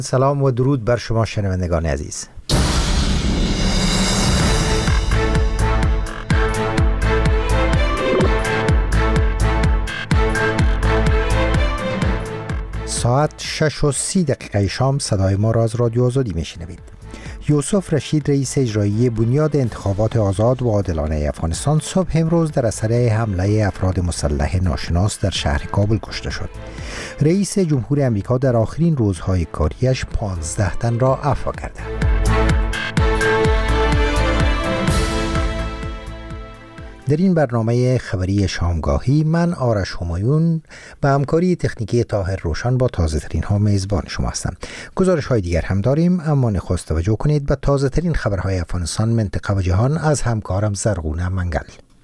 سلام و درود بر شما شنوندگان عزیز. ساعت 6:30 شام صدای ما را از رادیو آزادی میشنوید. یوسف رشید رئیس اجرایی بنیاد انتخابات آزاد و عادلانه افغانستان صبح امروز در اثر حمله افراد مسلح ناشناس در شهر کابل کشته شد. رئیس جمهور امریکا در آخرین روزهای کاریش 15 تن را عفو کرده. در این برنامه خبری شامگاهی من آرش همایون به همکاری تکنیکی طاهر روشن با تازه ترین ها میزبان شما هستم. گزارش های دیگر هم داریم، اما نخست توجه کنید به تازه ترین خبرهای افغانستان، منطقه و جهان از همکارم زرغونه منگل.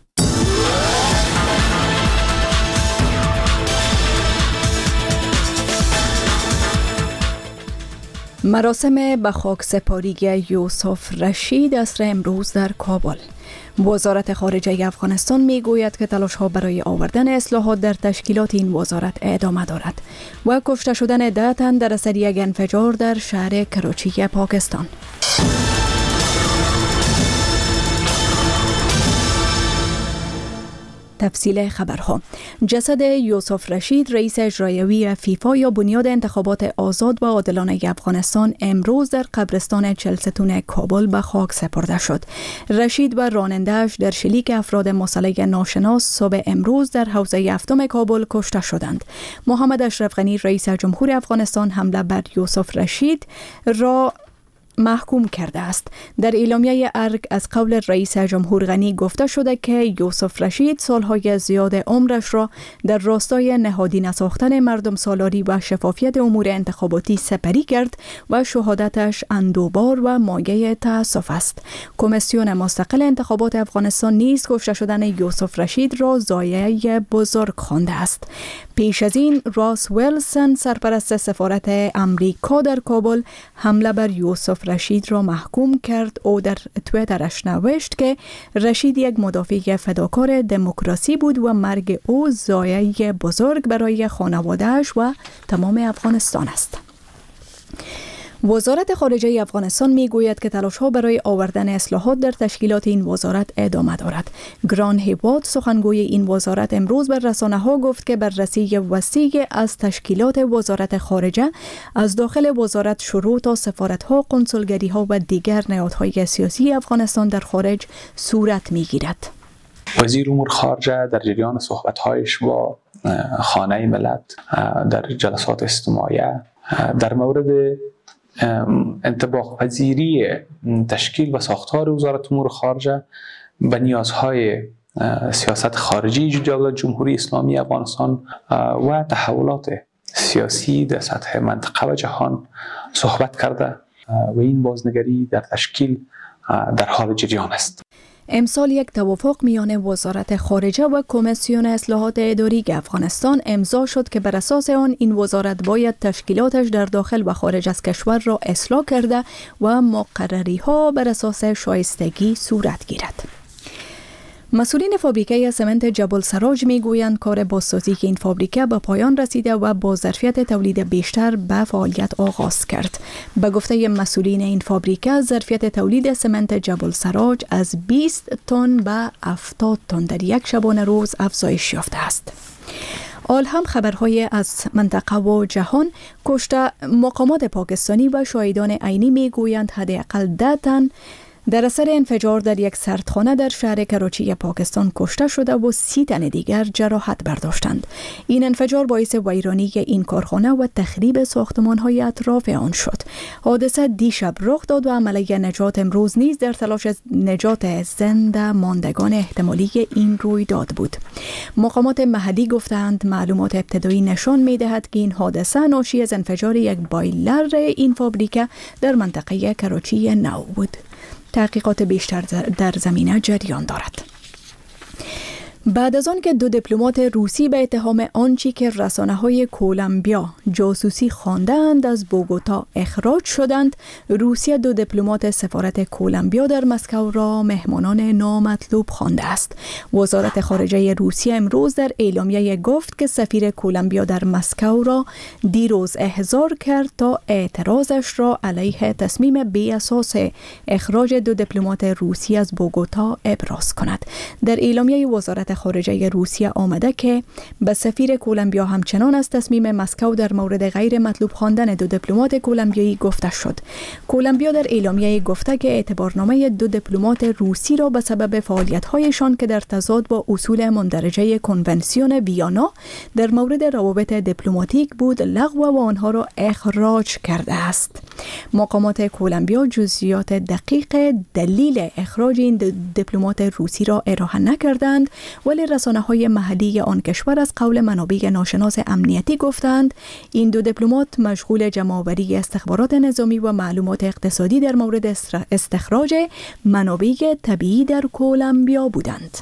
مراسم به خاکسپاری یوسف رشید عصر امروز در کابل. وزارت خارجه افغانستان میگوید که تلاش‌ها برای آوردن اصلاحات در تشکیلات این وزارت ادامه دارد و کشته شدن 10 تن در اثر یک انفجار در شهر کراچی پاکستان. تفصیل خبرها. جسد یوسف رشید رئیس اجرایی فیفا یا بنیاد انتخابات آزاد و عادلانه افغانستان امروز در قبرستان چلستون کابل به خاک سپرده شد. رشید و راننده‌اش در شلیک افراد مسلح ناشناس صبح امروز در حوزه هفتم کابل کشته شدند. محمد اشرف غنی رئیس جمهور افغانستان حمله بر یوسف رشید را محکوم کرده است. در اعلامیه ارگ از قول رئیس جمهور غنی گفته شده که یوسف رشید سالهای زیاد عمرش را در راستای نهادینه ساختن مردم سالاری و شفافیت امور انتخاباتی سپری کرد و شهادتش اندوه‌بار و مایه تأسف است. کمیسیون مستقل انتخابات افغانستان نیز کشته شدن یوسف رشید را ضایعه بزرگ خوانده است. پیش از این راس ویلسون سرپرست سفارت امریکا در کابل حمله بر یوسف رشید را محکوم کرد. او در توییترش نوشت که رشید یک مدافع فداکار دموکراسی بود و مرگ او ضایعه بزرگ برای خانواده‌اش و تمام افغانستان است. وزارت خارجه افغانستان میگوید که تلاش‌ها برای آوردن اصلاحات در تشکیلات این وزارت ادامه دارد. گران هیواد سخنگوی این وزارت امروز بر رسانه‌ها گفت که بررسی وسیع از تشکیلات وزارت خارجه از داخل وزارت شروع تا سفارت‌ها، قنسولگری‌ها و دیگر نهادهای سیاسی افغانستان در خارج صورت می‌گیرد. وزیر امور خارجه در جریان صحبت‌هایش با خانه ملت در جلسات استماعیه در مورد انطباق پذیری تشکیل و ساختار وزارت امور خارجه به نیازهای سیاست خارجی دولت جمهوری اسلامی افغانستان و تحولات سیاسی در سطح منطقه و جهان صحبت کرده و این بازنگری در تشکیل در حال جریان است. امسال یک توافق میان وزارت خارجه و کمیسیون اصلاحات اداری افغانستان امضا شد که بر اساس آن این وزارت باید تشکیلاتش در داخل و خارج از کشور را اصلاح کرده و مقرری‌ها بر اساس شایستگی صورت گیرد. مسئولین فابریکه سمنت جبل سراج میگویند کار بازسازی که این فابریکه به پایان رسیده و با ظرفیت تولید بیشتر به فعالیت آغاز کرد. به گفته مسئولین این فابریکه ظرفیت تولید سمنت جبل سراج از 20 تن به 70 تن در یک شبانه روز افزایش یافته است. آل هم خبرهای از منطقه و جهان. کشته مقامات پاکستانی و شاهدان عینی میگویند حداقل 10 تن در اثر انفجار در یک سردخانه در شهر کراچی پاکستان کشته شده و 30 تن دیگر جراحت برداشتند. این انفجار باعث ویرانی این کارخانه و تخریب ساختمان‌های اطراف آن شد. حادثه دیشب رخ داد و عملیه نجات امروز نیز در تلاش نجات زنده ماندگان احتمالی این رویداد بود. مقامات محلی گفتند معلومات ابتدایی نشان می‌دهد که این حادثه ناشی از انفجار یک بایلر این فابریکه در منطقه کراچی نو بود. تحقیقات بیشتر در زمینه جریان دارد. بعد از آن که 2 دیپلمات روسی به اتهام آنچه که رسانه‌های کولومبیا جاسوسی خواندند از بوگوتا اخراج شدند، روسیه 2 دیپلمات سفارت کولومبیا در مسکو را مهمانان نامطلوب خوانده است. وزارت خارجه روسیه امروز در اعلامیه گفت که سفیر کولومبیا در مسکو را دیروز احضار کرد تا اعتراضش را علیه تصمیم بی اساس اخراج 2 دیپلمات روسی از بوگوتا ابراز کند. در اعلامیه وزارت خارجه روسیه آمده که به سفیر کولومبیا همچنان از تصمیم مسکو در مورد غیر مطلوب خواندن 2 دیپلمات کولومبیایی گفته شد. کولومبیا در اعلامیه گفته که اعتبارنامه 2 دیپلمات روسی را به سبب فعالیت‌هایشان که در تضاد با اصول مندرجه کنونسیون ویانا در مورد روابط دیپلماتیک بود لغو و آنها را اخراج کرده است. مقامات کولومبیا جزئیات دقیق دلیل اخراج این دیپلمات روسی را ارائه نکردند، ولی رسانه‌های محلی آن کشور از قول منابع ناشناس امنیتی گفتند این 2 دیپلمات مشغول جمع‌آوری استخبارات نظامی و معلومات اقتصادی در مورد استخراج منابع طبیعی در کولومبیا بودند.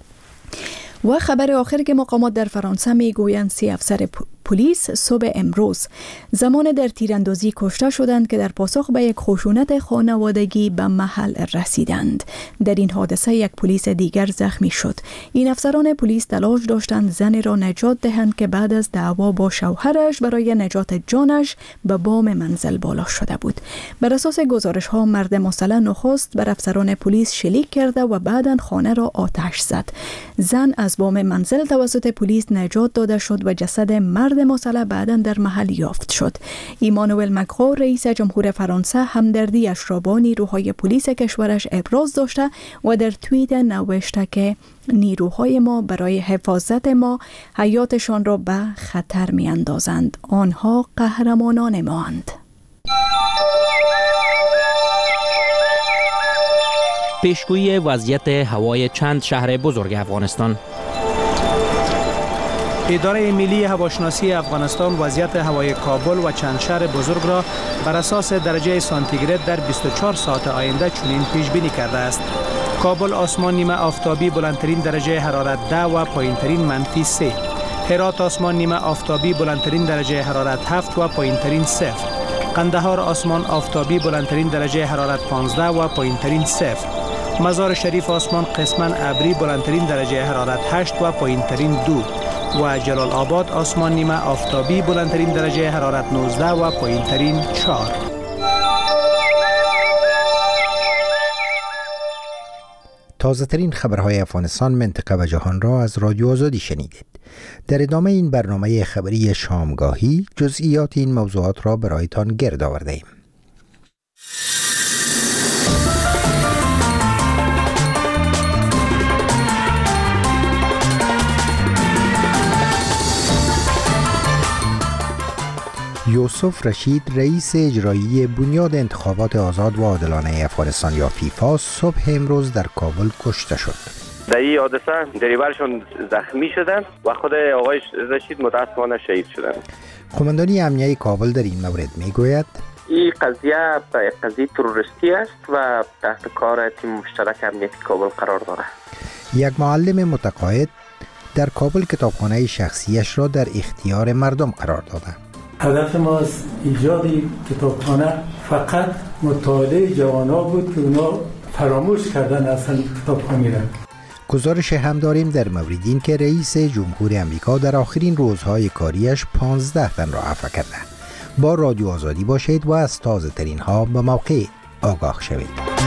و خبر آخر که مقامات در فرانسه میگویند 3 افسر پلیس صبح امروز زمان در تیراندازی کشته شدند که در پاسخ به یک خشونت خانوادگی به محل رسیدند. در این حادثه یک پلیس دیگر زخمی شد. این افسران پلیس تلاش داشتند زنی را نجات دهند که بعد از دعوا با شوهرش برای نجات جانش به بام منزل بالا شده بود. بر اساس گزارش ها مرد مسلح نخست بر افسران پلیس شلیک کرده و بعداً خانه را آتش زد. زن از بام منزل توسط پلیس نجات داده شد و جسد مرد مسلح بعداً در محل یافت شد. ایمانوئل مکرون رئیس جمهور فرانسه همدردیش را با نیروهای پلیس کشورش ابراز داشته و در توییت نوشته که نیروهای ما برای حفاظت ما حیاتشان را به خطر می اندازند. آنها قهرمانان ما اند. پیشگویی وضعیت هوای چند شهر بزرگ افغانستان. اداره ملی هواشناسی افغانستان وضعیت هوای کابل و چند شهر بزرگ را بر اساس درجه سانتیگراد در 24 ساعت آینده چنین پیش بینی کرده است. کابل آسمان نیمه آفتابی بلندترین درجه حرارت 10 و پایینترین -3. هرات آسمان نیمه آفتابی بلندترین درجه حرارت 7 و پایینترین 0. قندهار آسمان آفتابی بلندترین درجه حرارت 15 و پایینترین 0. مزار شریف آسمان قسما ابری بلندترین درجه حرارت 8 و پایینترین 2. و جلال آباد آسمان نیمه آفتابی بلندترین درجه حرارت 19 و پایینترین 4. تازه ترین خبرهای افغانستان، منطقه و جهان را از رادیو آزادی شنیدید. در ادامه این برنامه خبری شامگاهی جزئیات این موضوعات را برایتان گرد آورده ایم. یوسف رشید رئیس اجرایی بنیاد انتخابات آزاد و عادلانه افغانستان یا فیفا صبح امروز در کابل کشته شد. در این حادثه دریورشون زخمی شدند و خود آقای رشید متاسفانه شهید شدند. قماندانی امنیه کابل در این مورد میگوید این قضیه تروریستی است و تحت کار تیم مشترک امنیتی کابل قرار دارد. یک معلم متقاعد در کابل کتابخانه شخصیش را در اختیار مردم قرار داده. هدف ما از ایجاد کتابخانه فقط مطالعه جوانا بود که اونا فراموش کردن اصلا کتابخانه را. گزارش هم داریم در مورد این که رئیس جمهور امریکا در آخرین روزهای کاریش 15 تن را عفو کرده. با رادیو آزادی باشید و از تازه ترین ها به موقع آگاه شوید.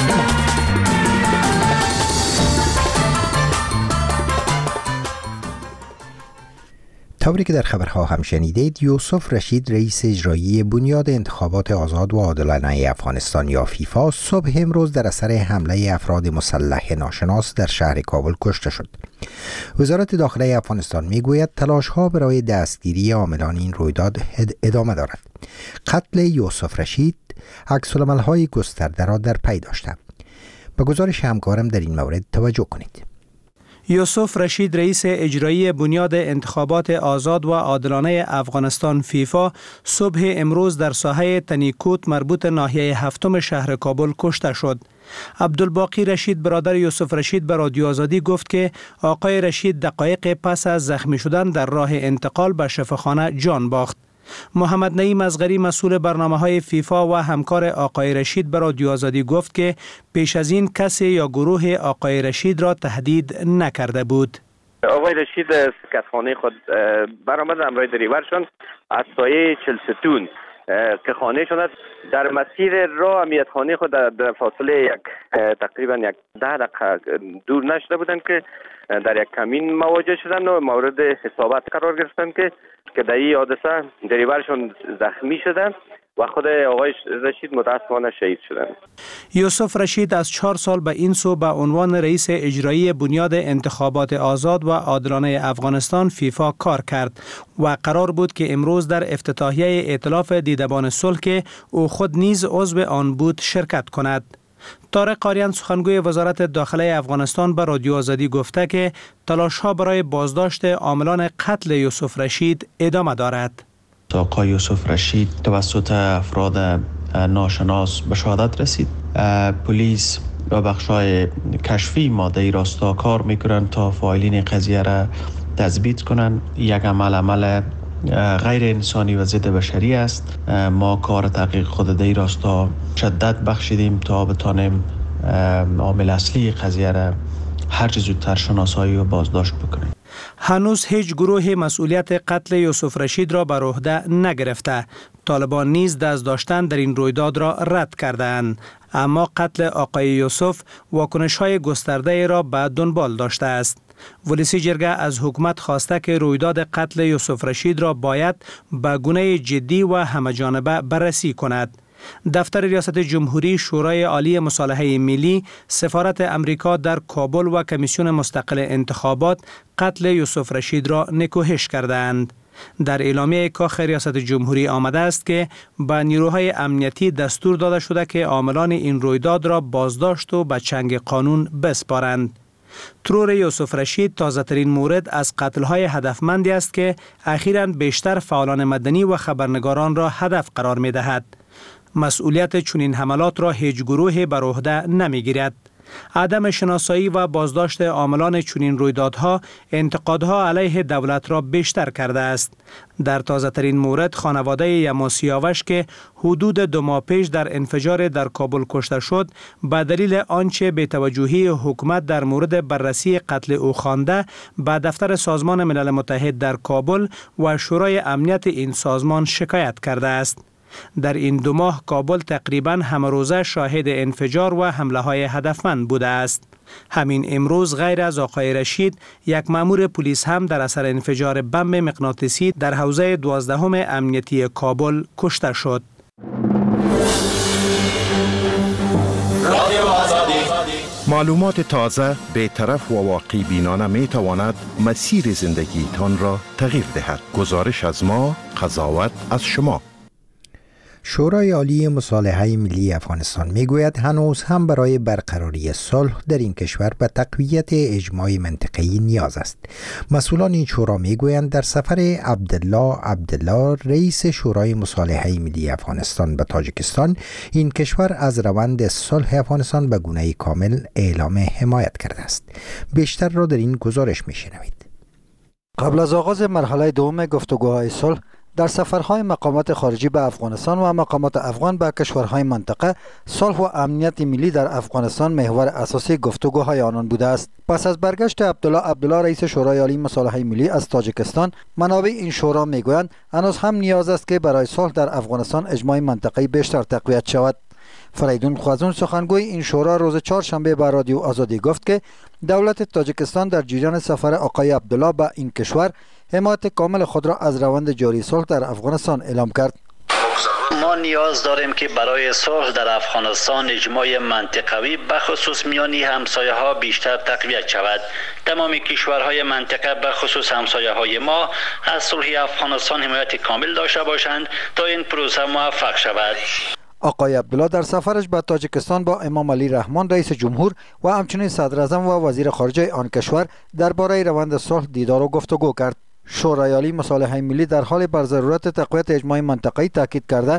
طوری که در خبرها هم شنیدید، یوسف رشید رئیس اجرایی بنیاد انتخابات آزاد و عادلانه افغانستان یا فیفا صبح امروز در اثر حمله افراد مسلح ناشناس در شهر کابل کشته شد. وزارت داخله افغانستان میگوید تلاش‌ها برای دستگیری عاملان این رویداد ادامه دارد. قتل یوسف رشید عکس‌العمل‌های گسترده را در پی داشته. به گزارش همکارم در این مورد توجه کنید. یوسف رشید رئیس اجرایی بنیاد انتخابات آزاد و عادلانه افغانستان فیفا صبح امروز در ساحه تنیکوت مربوط ناحیه هفتم شهر کابل کشته شد. عبدالباقی رشید برادر یوسف رشید به رادیو آزادی گفت که آقای رشید دقایق پس از زخمی شدن در راه انتقال به شفاخانه جان باخت. محمد نعیم اصغری مسئول برنامه‌های فیفا و همکار آقای رشید به رادیو آزادی گفت که پیش از این کسی یا گروه آقای رشید را تهدید نکرده بود. آقای رشید از خانه خود برآمد همراه دریورشان از سایه چلستون که خانهشان است. در مسیر راه امیت خانه خود در فاصله تقریبا 10 دقیقه دور نشده بودند که در یک کمین مواجه شدند و مورد اصابت قرار گرفتند که در این حادثه دریورشان زخمی شدند و خود آقای رشید متاسفانه شهید شدند. یوسف رشید از 4 سال به این سو به عنوان رئیس اجرایی بنیاد انتخابات آزاد و عادلانه افغانستان فیفا کار کرد و قرار بود که امروز در افتتاحیه ائتلاف دیدبان صلح که او خود نیز عضو آن بود شرکت کند. طارق قاریان سخنگوی وزارت داخله افغانستان به رادیو آزادی گفته که تلاش‌ها برای بازداشت عاملان قتل یوسف رشید ادامه دارد. آقای یوسف رشید توسط افراد ناشناس به شهادت رسید. پلیس و بخش‌های کشفی ماده راستا کار میکنند تا فاعلین قضیه را تثبیت کنند. یک عمل غیر انسانی و ضد بشری است. ما کار تحقیق خود در راستا شدت بخشیدیم تا بتانیم عامل اصلی قضیه را هر چه زودتر شناسایی و بازداشت بکنیم. هنوز هیچ گروه مسئولیت قتل یوسف رشید را بر عهده نگرفته. طالبان نیز دست داشتن در این رویداد را رد کردند، اما قتل آقای یوسف واکنش‌های گسترده را به دنبال داشته است. ولسی جرگه از حکومت خواسته که رویداد قتل یوسف رشید را باید به گونه جدی و همه‌جانبه بررسی کند. دفتر ریاست جمهوری، شورای عالی مصالحه ملی، سفارت امریکا در کابل و کمیسیون مستقل انتخابات قتل یوسف رشید را نکوهش کردند. در اعلامیه کاخ ریاست جمهوری آمده است که به نیروهای امنیتی دستور داده شده که عاملان این رویداد را بازداشت و به چنگ قانون بسپارند. ترور یوسف رشید تازه‌ترین مورد از قتل‌های هدفمندی است که اخیراً بیشتر فعالان مدنی و خبرنگاران را هدف قرار می‌دهد. مسئولیت چنین حملات را هیچ گروه بر عهده نمی‌گیرد. عدم شناسایی و بازداشت عاملان چنین رویدادها انتقادها علیه دولت را بیشتر کرده است. در تازه‌ترین مورد خانواده یما سیاوش که حدود 2 ماه پیش در انفجار در کابل کشته شد، به دلیل آنچه بی‌توجهی حکومت در مورد بررسی قتل او خوانده، به دفتر سازمان ملل متحد در کابل و شورای امنیت این سازمان شکایت کرده است. در این 2 ماه کابل تقریباً همه روزه شاهد انفجار و حمله های هدفمند بوده است. همین امروز غیر از آقای رشید، یک مأمور پلیس هم در اثر انفجار بمب مغناطیسی در حوزه 12 امنیتی کابل کشته شد. معلومات تازه، بی‌طرف و واقع بینانه می تواند مسیر زندگیتان را تغییر دهد. گزارش از ما، قضاوت از شما. شورای عالی مصالحه ملی افغانستان میگوید هنوز هم برای برقراری صلح در این کشور به تقویت اجماع منطقه‌ای نیاز است. مسئولان این شورا میگویند در سفر عبدالله رئیس شورای مصالحه ملی افغانستان به تاجیکستان، این کشور از روند صلح افغانستان به گونه کامل اعلام حمایت کرده است. بیشتر را در این گزارش میشنوید. قبل از آغاز مرحله دوم گفتگوهای صلح در سفرهای مقامات خارجی به افغانستان و مقامات افغان به کشورهای منطقه، صلح و امنیت ملی در افغانستان محور اساسی گفتگوهای آنان بوده است. پس از برگشت عبدالله رئیس شورای عالی مصالحه ملی از تاجیکستان، منابع این شورا میگویند هنوز هم نیاز است که برای صلح در افغانستان اجماع منطقه‌ای بیشتر تقویت شود. فریدون خوازون سخنگوی این شورا روز 4 شنبه به رادیو آزادی گفت که دولت تاجیکستان در جریان سفر آقای عبدالله به این کشور حمایت کامل خود را از روند جاری صلح در افغانستان اعلام کرد. ما نیاز داریم که برای صلح در افغانستان اجماع منطقوی بخصوص میانی همسایه ها بیشتر تقویت شود. تمام کشورهای منطقه بخصوص همسایه های ما از صلح افغانستان حمایت کامل داشته باشند تا این پروسه موفق شود. آقای عبدالله در سفرش به تاجیکستان با امام علی رحمان رئیس جمهور و همچنین صدر اعظم و وزیر خارجه آن کشور درباره روند صلح دیدار و گفتگو کرد. شورای عالی مصالحه ملی در حال بر ضرورت تقویت اجماع منطقه‌ای تاکید کرده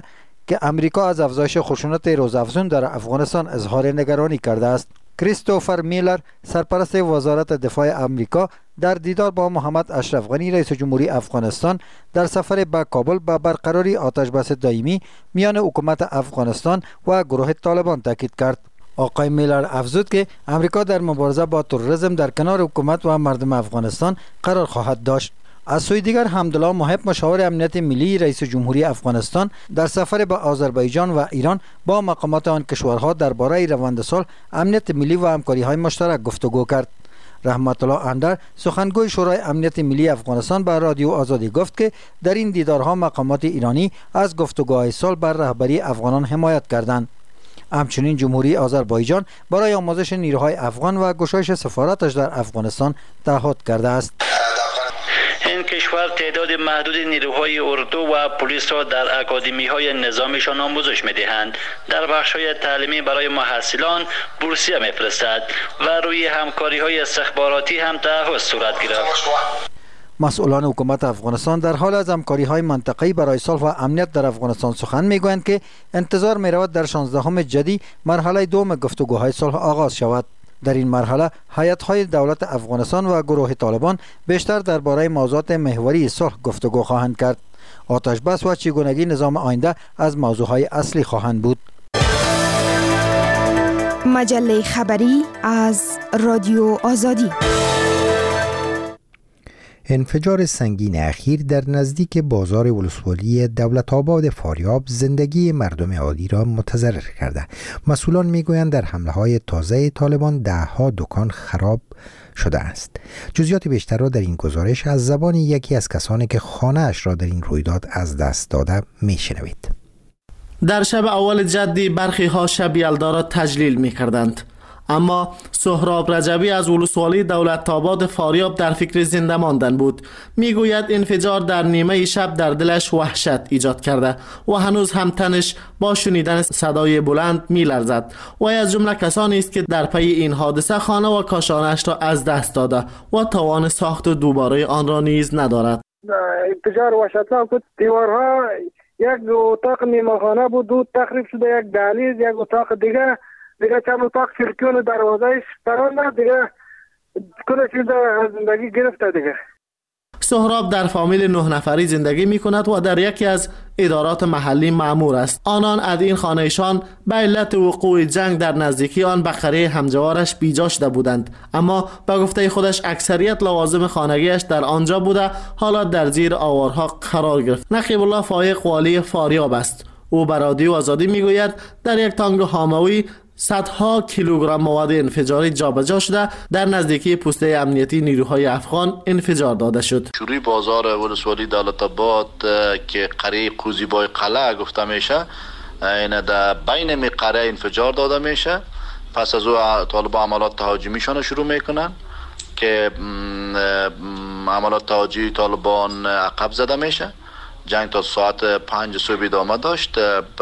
که امریکا از افزایش خشونت روزافزون در افغانستان اظهار نگرانی کرده است. کریستوفر میلر سرپرست وزارت دفاع امریکا در دیدار با محمد اشرف غنی رئیس جمهوری افغانستان در سفر به کابل به برقراری آتش بس دائمی میان حکومت افغانستان و گروه طالبان تاکید کرد. آقای میلر افزود که امریکا در مبارزه با تروریسم در کنار حکومت و مردم افغانستان قرار خواهد داشت. از سوی دیگر حمدالله محب مشاور امنیت ملی رئیس جمهوری افغانستان در سفر به آذربایجان و ایران با مقامات آن کشورها درباره روند صلح، امنیت ملی و همکاری‌های مشترک گفتگو کرد. رحمت الله اندر سخنگوی شورای امنیت ملی افغانستان به رادیو آزادی گفت که در این دیدارها مقامات ایرانی از گفتگوهای صلح بر رهبری افغانان حمایت کردند. همچنین جمهوری آذربایجان برای آموزش نیروهای افغان و گشایش سفارتش در افغانستان تعهد کرده است. این کشور تعداد محدود نیروهای اردو و پلیس را در اکادمی‌های نظامیشان آموزش می‌دهند. در بخش‌های تعلیمی برای محصلان بورسیه می‌فرستد و روی همکاری‌های استخباراتی هم تعهد صورت گرفت. مسئولان حکومت افغانستان در حال از همکاری‌های منطقه‌ای برای صلح و امنیت در افغانستان سخن می‌گویند که انتظار می‌رود در 16 جدی مرحله دوم گفتگوهای صلح آغاز شود. در این مرحله هیئت‌های دولت افغانستان و گروه طالبان بیشتر درباره موضوعات محوری صلح گفتگو خواهند کرد. آتش بس و چگونگی نظام آینده از موضوعهای اصلی خواهند بود. مجله خبری از رادیو آزادی. انفجار سنگین اخیر در نزدیک بازار ولسوالی دولت آباد فاریاب زندگی مردم عادی را متضرر کرده. مسئولان میگویند در حمله‌های تازه طالبان ده‌ها دکان خراب شده است. جزئیات بیشتر را در این گزارش از زبان یکی از کسانی که خانه‌اش را در این رویداد از دست داده میشنوید. در شب اول جدی برخی ها شب یلدا را تجلیل می‌کردند. اما سهراب رجبی از ولسوالی دولت آباد فاریاب در فکر زنده ماندن بود. میگوید انفجار در نیمه شب در دلش وحشت ایجاد کرده و هنوز هم تنش با شنیدن صدای بلند میلرزد و از جمله کسانی است که در پی این حادثه خانه و کاشانش را از دست داده و توان ساخت دوباره آن را نیز ندارد. انفجار وحشتناک بود. دیوارها یک اتاق میمخانه بود، دو تخریب شده، یک دهلیز، یک اتاق دیگه چند اتاق کلکیون و دروازهش پرانده دیگه کل چیز از زندگی گرفته دیگه. سهراب در فامیل 9 نفری زندگی می کند و در یکی از ادارات محلی مأمور است. آنان از این خانهشان به علت وقوع جنگ در نزدیکی آن به قریه همجوارش بیجا شده بودند، اما به گفته خودش اکثریت لوازم خانگیش در آنجا بوده حالا در زیر آوارها قرار گرفت. نقیب الله فایق والی فاریاب است. او به رادیو آزادی میگوید در یک تانک حاموی صدها کیلوگرم مواد انفجاری جابجا شده در نزدیکی پوسته امنیتی نیروهای افغان انفجار داده شد. شوری بازار ولسوالی دولت آباد که قریه قوزیبای قلعه گفته میشه، این در بین می قریه انفجار داده میشه. پس از او طالبان عملات تهاجمیشان شروع میکنن که عملات تهاجمی طالبان عقب زده میشه. جنگ تا ساعت 5 صبح ادامه داشت.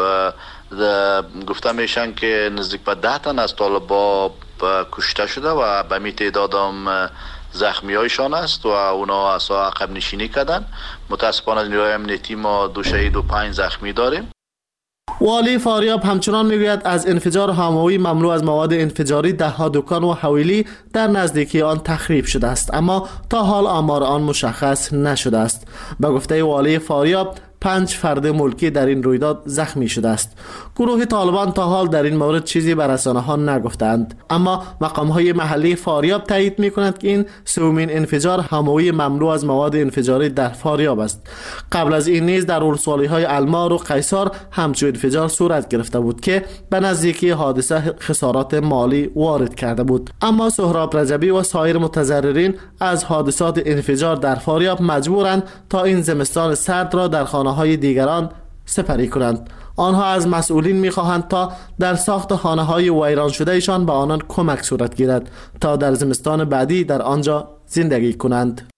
گفته میشن که نزدیک به 10 تن از طالبان کشته شده و به می تعداد هم زخمی هایشان است و اونا اصلا عقب نشینی کردن. متاسفانه نیروهای امنیتی ما 2 شهید و 5 زخمی داریم. والی فاریاب همچنان میگوید از انفجار حاموی مملو از مواد انفجاری 10 دکان و حویلی در نزدیکی آن تخریب شده است، اما تا حال آمار آن مشخص نشده است. به گفته والی فاریاب 5 فرد ملکی در این رویداد زخمی شده است. گروه طالبان تا حال در این مورد چیزی به رسانه‌ها نگفتند، اما مقام‌های محلی فاریاب تایید می‌کنند که این سومین انفجار حموی مملو از مواد انفجاری در فاریاب است. قبل از این نیز در ولسوالی‌های المار و قیصر همچون انفجار صورت گرفته بود که به نزدیکی حادثه خسارات مالی وارد کرده بود. اما سهراب رجبی و سایر متضررین از حادثات انفجار در فاریاب مجبورند تا این زمستان سرد را در خانه‌های دیگران سپری کنند. آنها از مسئولین می‌خواهند تا در ساخت خانه‌های ویران شده ایشان به آنان کمک صورت گیرد تا در زمستان بعدی در آنجا زندگی کنند.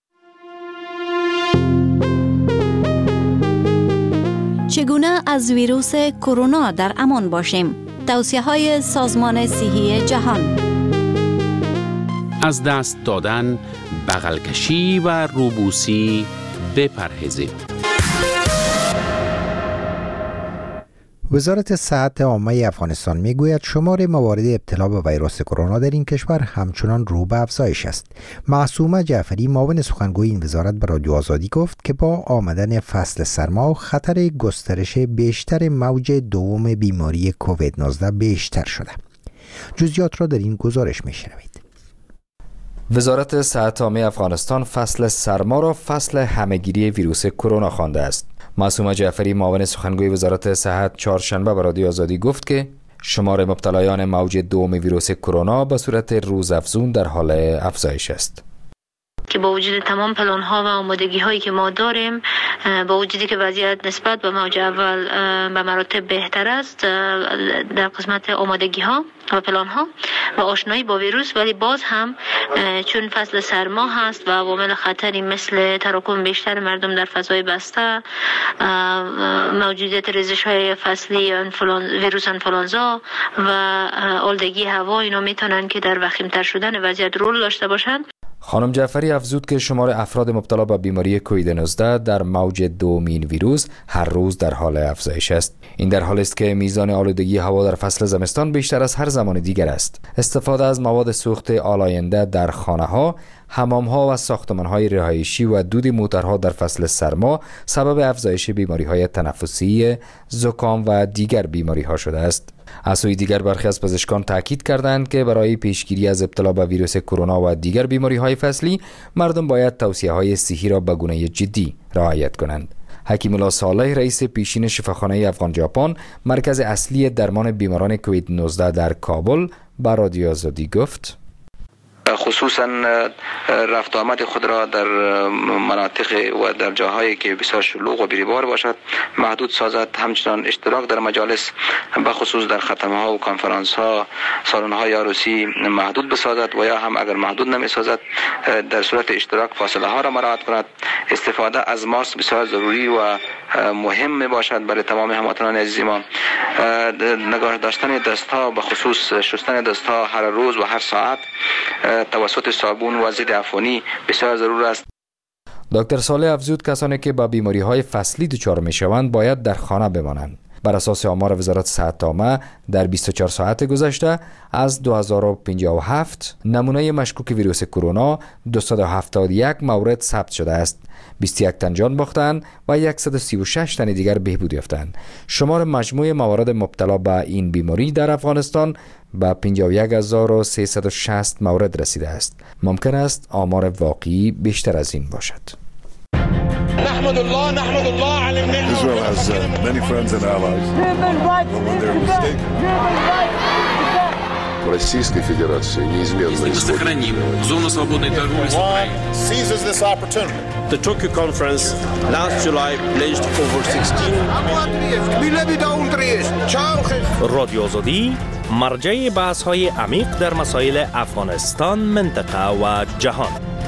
چگونه از ویروس کرونا در امان باشیم؟ توصیه‌های سازمان صحی جهان. از دست دادن، بغل کشی و روبوسی بپرهیزید. وزارت صحت عامه افغانستان میگوید شمار موارد ابتلا به ویروس کرونا در این کشور همچنان رو به افزایش است. معصومه جعفری معاون سخنگوی این وزارت به رادیو آزادی گفت که با آمدن فصل سرما خطر گسترش بیشتر موج دوم بیماری کووید 19 بیشتر شده. جزئیات را در این گزارش میشنوید. وزارت صحت عامه افغانستان فصل سرما را فصل همهگیری ویروس کرونا خوانده است. معصومه جعفری معاون سخنگوی وزارت صحت چهارشنبه به رادیو آزادی گفت که شمار مبتلایان موج دوم ویروس کرونا به صورت روزافزون در حال افزایش است. که با وجود تمام پلان‌ها و آمادگی‌هایی که ما داریم، با وجودی که وضعیت نسبت به موج اول به مراتب بهتر است در قسمت آمادگی‌ها و پلان‌ها و آشنایی با ویروس، ولی باز هم چون فصل سرما هست و عوامل خطری مثل تراکم بیشتر مردم در فضای بسته، موجودیت ریزش‌های فصلی ویروس انفلانزا و آلودگی هوا، اینا میتونن که در وخیم‌تر شدن وضعیت رول داشته باشند. خانم جعفری افزود که شمار افراد مبتلا به بیماری کووید 19 در موج دوم این ویروس هر روز در حال افزایش است. این در حالی است که میزان آلودگی هوا در فصل زمستان بیشتر از هر زمان دیگر است. استفاده از مواد سوخت آلاینده در خانه‌ها، حمام‌ها و ساختمان‌های رهایشی و دود موتورها در فصل سرما سبب افزایش بیماری‌های تنفسی، زکام و دیگر بیماری‌ها شده است. از سوی دیگر برخی از پزشکان تاکید کردند که برای پیشگیری از ابتلا به ویروس کرونا و دیگر بیماری‌های فصلی مردم باید توصیه‌های صحی را به گونه جدی رعایت کنند. حکیم الله صالح رئیس پیشین شفاخانه افغان ژاپن مرکز اصلی درمان بیماران کووید 19 در کابل به رادیو آزادی گفت: خصوصا رفت آمد خود را در مناطق و در جاهایی که بسیار شلوغ و بریبار باشد محدود سازد. همچنان اشتراک در مجالس به خصوص در ختمه ها و کنفرانس ها، سالن های عروسی محدود بسازد و یا هم اگر محدود نمی سازد در صورت اشتراک فاصله ها را مراعات کند. استفاده از ماسک بسیار ضروری و مهم می باشد برای تمام هموطنان عزیز ما. نگاه داشتن دست ها به خصوص شستن دست ها هر روز و هر ساعت توسط صابون و ضد عفونی بسیار ضرور است. دکتر صالح افزود کسانی که با بیماری‌های فصلی دچار می‌شوند باید در خانه بمانند. بر اساس آمار وزارت صحت عامه در 24 ساعت گذشته از 2057 نمونه مشکوک ویروس کرونا 271 مورد ثبت شده است. 21 تن جان باختند و 136 تن دیگر بهبود یافتند. شمار مجموع موارد مبتلا به این بیماری در افغانستان به 51360 مورد رسیده است. ممکن است آمار واقعی بیشتر از این باشد. نحمد الله على النعمة. Israel has many friends and allies. When they're mistaken. Российской Федерации неизменно сохраним зону свободной торговли с Украиной. Seizes this opportunity. The Tokyo conference last July pledged over 16 رادیو آزادی مرجع بحث‌های عمیق در مسائل افغانستان، منطقه و جهان.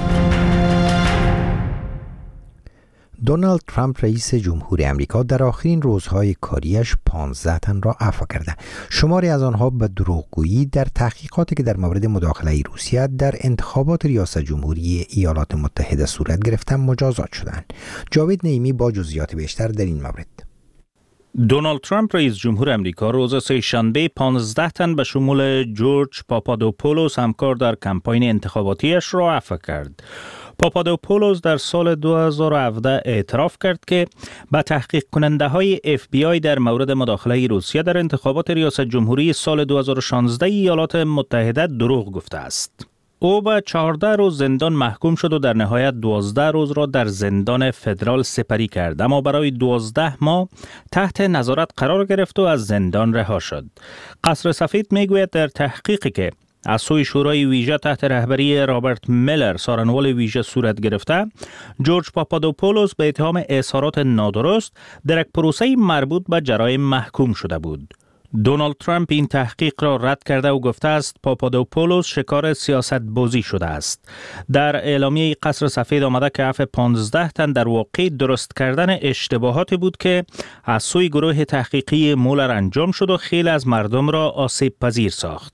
دونالد ترامپ رئیس جمهوری امریکا در آخرین روزهای کاریش 15 تن را عفو کرده. شماری از آنها به دروغگویی در تحقیقاتی که در مورد مداخله روسیه در انتخابات ریاست جمهوری ایالات متحده صورت گرفته مجازات شدند. جاوید نعیمی با جزئیات بیشتر در این مورد. دونالد ترامپ رئیس جمهور امریکا روز سه‌شنبه 15 تن به شمول جورج پاپادوپولوس همکار در کمپاین انتخاباتیش را عفو کرد. پاپادوپولوس در سال 2017 اعتراف کرد که به تحقیق کننده های FBI در مورد مداخله روسیه در انتخابات ریاست جمهوری سال 2016 ایالات متحده دروغ گفته است. او به 14 روز زندان محکوم شد و در نهایت 12 روز را در زندان فدرال سپری کرد، اما برای 12 ماه تحت نظارت قرار گرفت و از زندان رها شد. قصر سفید میگوید در تحقیقی که از سوی شورای ویژه تحت رهبری رابرت میلر سارنوال ویژه صورت گرفته، جورج پاپادوپولوس به اتهام اظهارات نادرست در یک پروسه مربوط به جرایم محکوم شده بود. دونالد ترامپ این تحقیق را رد کرده و گفته است پاپادوپولوس شکار سیاست بازی شده است. در اعلامیه قصر سفید آمده که عفو 15 تن در واقع درست کردن اشتباهاتی بود که از سوی گروه تحقیقی مولر انجام شد و خیلی از مردم را آسیب پذیر ساخت.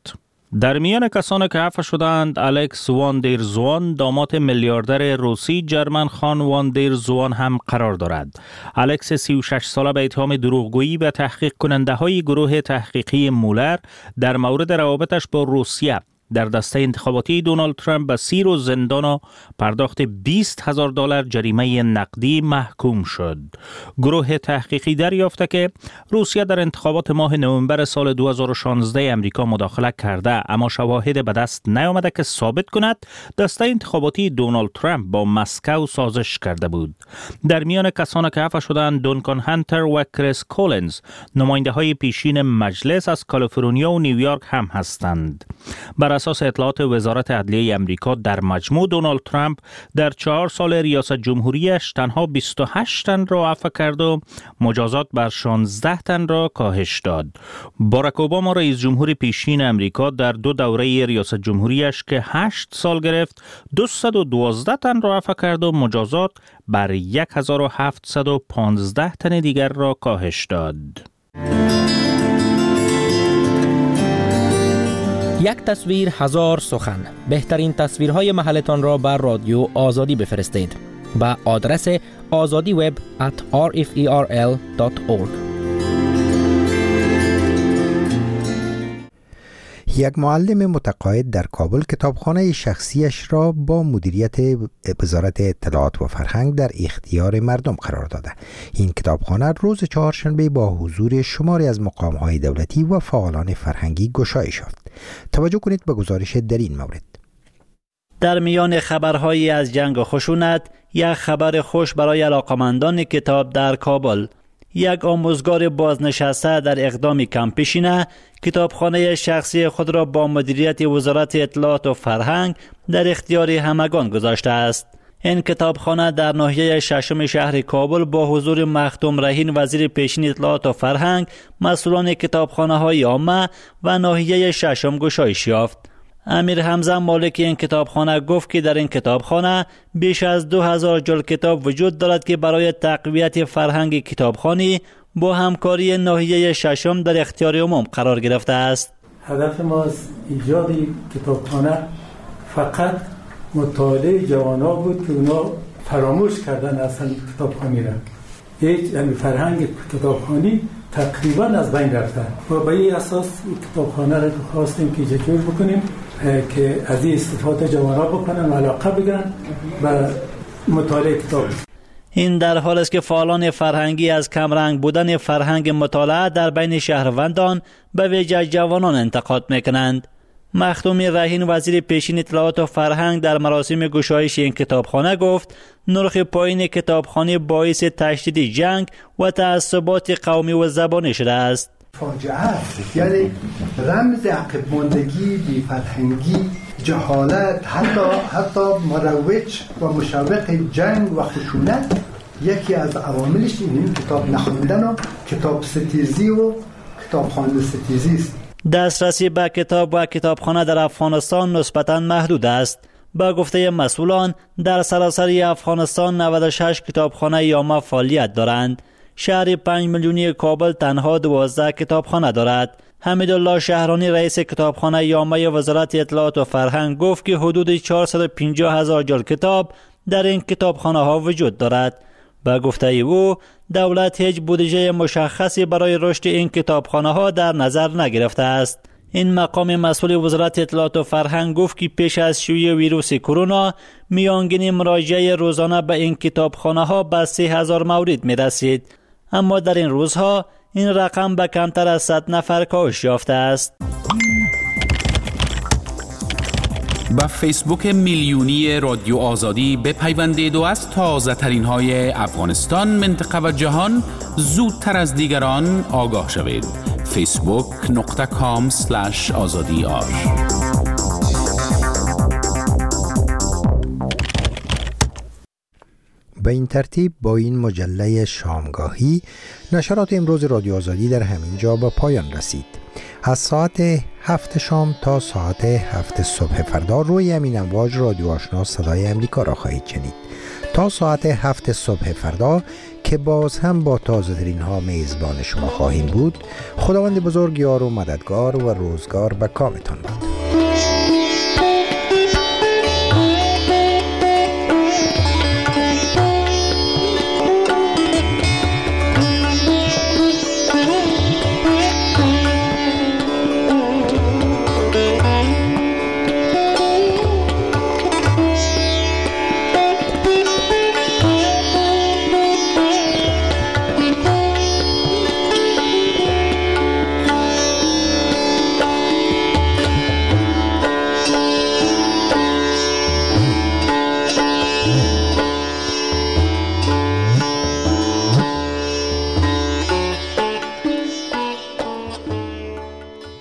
در میان کسانی که عفو شدند الکس وان دیر زوان داماد میلیاردر روسی جرمن خان وان دیر زوان هم قرار دارد. الکس 36 ساله به اتهام دروغگویی به تحقیق کننده های گروه تحقیقی مولر در مورد روابطش با روسیه در دسته انتخاباتی دونالد ترامپ به 30 روز زندان و پرداخت $20,000 جریمه نقدی محکوم شد. گروه تحقیقی دریافته که روسیه در انتخابات ماه نوامبر سال 2016 امریکا مداخله کرده، اما شواهد به دست نیامده که ثابت کند دسته انتخاباتی دونالد ترامپ با مسکو سازش کرده بود. در میان کسانی که عفو شدند دونکان هانتر و کریس کولینز، نماینده های پیشین مجلس از کالیفرنیا و نیویورک هم هستند. بر اساس اطلاعات وزارت عدلیه امریکا در مجموع دونالد ترامپ در 4 سال ریاست جمهوریش تنها 28 تن را عفو کرد و مجازات بر 16 تن را کاهش داد. باراک اوباما رئیس جمهور پیشین امریکا در 2 دوره ریاست جمهوریش که 8 سال گرفت 212 تن را عفو کرد و مجازات بر 1715 تن دیگر را کاهش داد. یک تصویر هزار سخن. بهترین تصویرهای محلتان را بر رادیو آزادی بفرستید به آدرس azadiweb@rferl.org. یک معلم متقاعد در کابل کتابخانه شخصیش را با مدیریت وزارت اطلاعات و فرهنگ در اختیار مردم قرار داده. این کتابخانه روز چهارشنبه با حضور شماری از مقام‌های دولتی و فعالان فرهنگی گشایش یافت. توجه کنید به گزارش در این مورد. در میان خبرهایی از جنگ و خشونت، یک خبر خوش برای علاقمندان کتاب در کابل. یک آموزگار بازنشسته در اقدام کم پیشینه کتابخانه شخصی خود را با مدیریت وزارت اطلاعات و فرهنگ در اختیار همگان گذاشته است. این کتابخانه در ناحیه ششم شهر کابل با حضور مختوم رهین وزیر پیشین اطلاعات و فرهنگ، مسئولان کتابخانه‌های عامه و ناحیه ششم گشایش یافت. امیر حمزه مالک این کتابخانه گفت که در این کتابخانه بیش از 2000 جلد کتاب وجود دارد که برای تقویت فرهنگ کتابخوانی با همکاری ناحیه ششم در اختیار عموم قرار گرفته است. هدف ما از ایجاد کتابخانه فقط مطالعه جوانا بود که اونا فراموش کردن اصلا کتابخوانی را. هیچ فرهنگ کتابخوانی تقریبا از بین رفته و به این اساس کتابخانه را خواستیم که جور بکنیم که از این استفاده جوانا بکنن و علاقه بگیرن به مطالعه کتاب. این در حال است که فعالان فرهنگی از کمرنگ بودن فرهنگ مطالعه در بین شهروندان به ویژه جوانان انتقاد میکنند. مختوم رهین وزیر پیشین اطلاعات و فرهنگ در مراسم گشایش این کتابخانه گفت نرخ پایین کتابخانه باعث تشدید جنگ و تعصبات قومی و زبانی شده است. فاجعه است، یعنی رمز عقب ماندگی، بی‌فرهنگی، جهالت، حتی مروج و مشوق جنگ و خشونت یکی از عواملش این کتاب نخوندن و کتاب ستیزی و کتابخانه ستیزی است. دسترسی به کتاب و کتابخانه در افغانستان نسبتاً محدود است. با گفته مسئولان در سراسر افغانستان 96 کتابخانه عامه فعالیت دارند. شهر 5 میلیونی کابل تنها 12 کتابخانه دارد. حمیدالله شهرانی رئیس کتابخانه عامه وزارت اطلاعات و فرهنگ گفت که حدود 450,000 جلد کتاب در این کتابخانه ها وجود دارد. با گفته او دولت هیچ بودجه مشخصی برای رشد این کتابخانه ها در نظر نگرفته است. این مقام مسئول وزارت اطلاعات و فرهنگ گفت که پیش از شیوع ویروس کرونا میانگین مراجعه روزانه به این کتابخانه ها به 30,000 مورد می رسید، اما در این روزها این رقم به کمتر از 100 نفر کاهش یافته است. با فیسبوک میلیونی رادیو آزادی بپیوندید و از تازه ترین های افغانستان، منطقه و جهان زودتر از دیگران آگاه شوید. facebook.com/azadiar. به این ترتیب با این مجله شامگاهی نشرات امروز رادیو آزادی در همین جا به پایان رسید. از ساعت 7 شام تا ساعت 7 صبح فردا روی همین امواج رادیو آشنا صدای امریکا را خواهید شنید. تا ساعت 7 صبح فردا که باز هم با تازه ترین ها میزبان شما خواهیم بود. خداوند بزرگ یار و مددگار و روزگار به کامتان باد.